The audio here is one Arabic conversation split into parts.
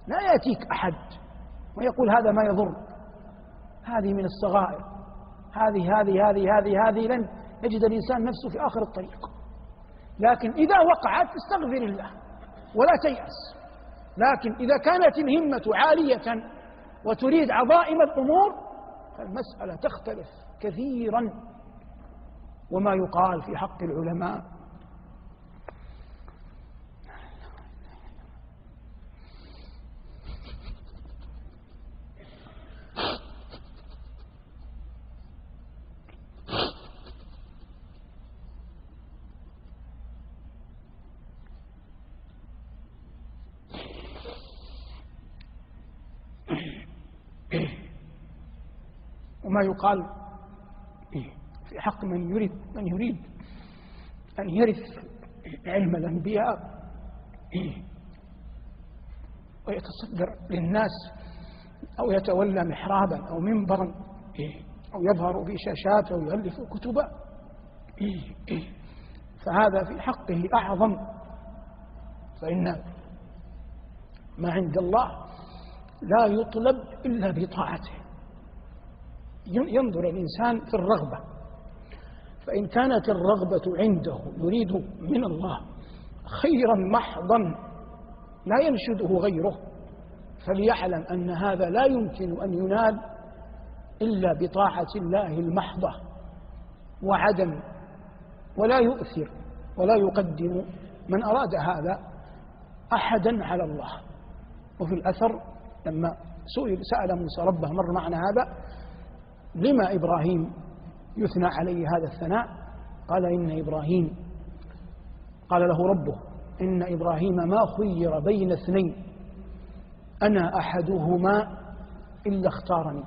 لا يأتيك أحد ويقول هذا ما يضر، هذه من الصغائر، هذه لن يجد الإنسان نفسه في آخر الطريق. لكن إذا وقعت استغفر الله ولا تيأس. لكن إذا كانت الهمة عالية وتريد عظائم الأمور فالمسألة تختلف كثيرا. وما يقال في حق العلماء وما يقال في حق من يريد أن يرث علم الأنبياء ويتصدر للناس أو يتولى محرابا أو منبرا أو يظهر في شاشات أو يؤلف كتبا، فهذا في حقه أعظم. فإن ما عند الله لا يطلب إلا بطاعته. ينظر الإنسان في الرغبة، فإن كانت الرغبة عنده يريد من الله خيرا محضا لا ينشده غيره، فليعلم أن هذا لا يمكن أن ينال إلا بطاعة الله المحضة ولا يؤثر ولا يقدم من أراد هذا أحدا على الله. وفي الأثر لما سأل موسى ربه، مر معنا هذا، لما إبراهيم يثنى عليه هذا الثناء؟ قال إن إبراهيم، قال له ربه إن إبراهيم ما خير بين اثنين أنا أحدهما إلا اختارني.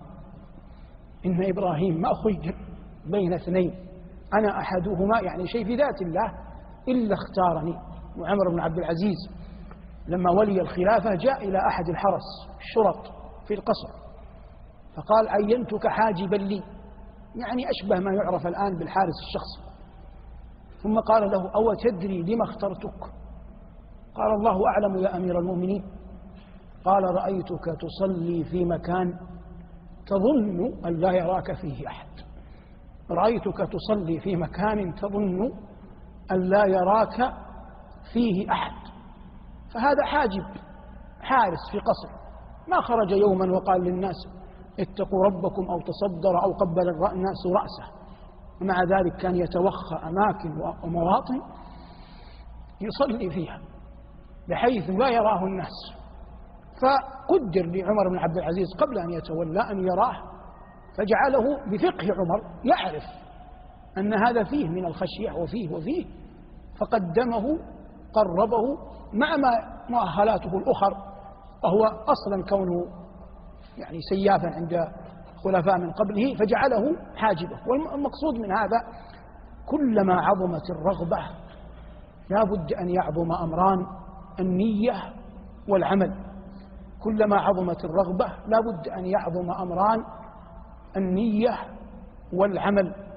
إن إبراهيم ما خير بين اثنين أنا أحدهما، يعني شيء في ذات الله، إلا اختارني. وعمر بن عبد العزيز لما ولي الخلافة جاء إلى أحد الحرس الشرط في القصر فقال عينتك حاجبا لي، يعني أشبه ما يعرف الآن بالحارس الشخصي. ثم قال له أو تدري لما اخترتك؟ قال الله أعلم يا أمير المؤمنين. قال رأيتك تصلي في مكان تظن أن لا يراك فيه أحد، رأيتك تصلي في مكان تظن أن لا يراك فيه أحد. فهذا حاجب حارس في قصر، ما خرج يوما وقال للناس اتقوا ربكم أو تصدر أو قبل الناس رأسه، ومع ذلك كان يتوخى أماكن ومواطن يصلي فيها بحيث لا يراه الناس. فقدر لعمر بن عبد العزيز قبل أن يتولى أن يراه، فجعله بفقه عمر يعرف أن هذا فيه من الخشية وفيه فقدمه قربه مع مؤهلاته الأخر، وهو أصلا كونه يعني سيافا عند خلفاء من قبله، فجعله حاجبه. والمقصود من هذا كلما عظمت الرغبة لا بد أن يعظم أمران: النية والعمل. كلما عظمت الرغبة لا بد أن يعظم أمران: النية والعمل.